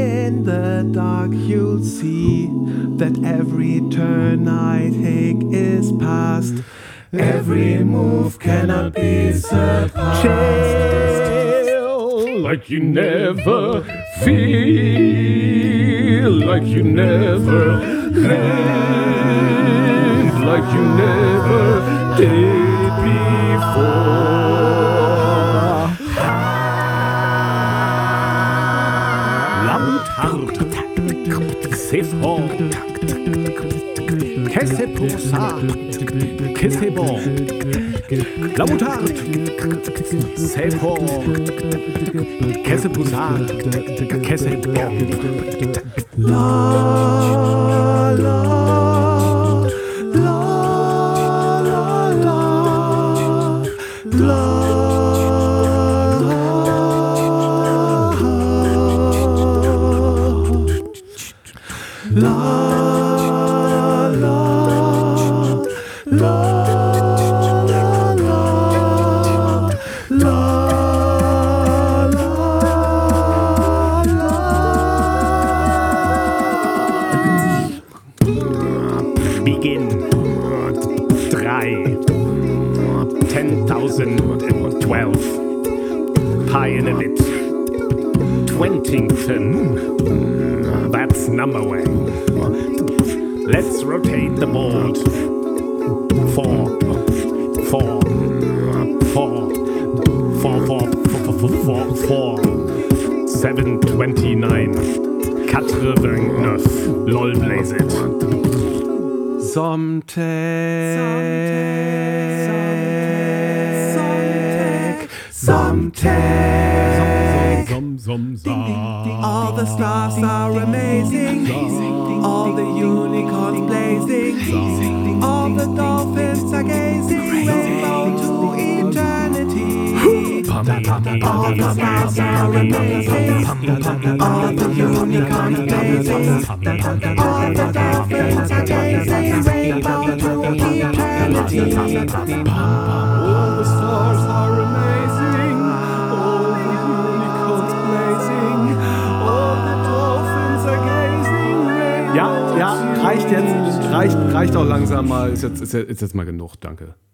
In the dark you'll see that every turn I take is past. Every move cannot be surpassed. Chill like you never feel, like you never live, like you never did before. Lamutard, Xephor, Kesseposa, Kessebor, Lamutard, Xephor, Kessepusat, Kessebor. La la la la la la. La la la la Begin 3 10,012 Pi in a bit Twentington. That's number way. Let's rotate the board. 4 4 4 4 4 4 729 429 lol blaze it. Somtech. All the stars are amazing. All the unicorns blazing. All the dolphins are gazing. Rainbow to eternity. All the stars are amazing. All the unicorns blazing. All the dolphins are gazing. Rainbow to eternity. All the stars are amazing. All the unicorns blazing. All the dolphins are gazing. Ja, reicht jetzt. Reicht auch langsam mal. Ist jetzt mal genug, danke.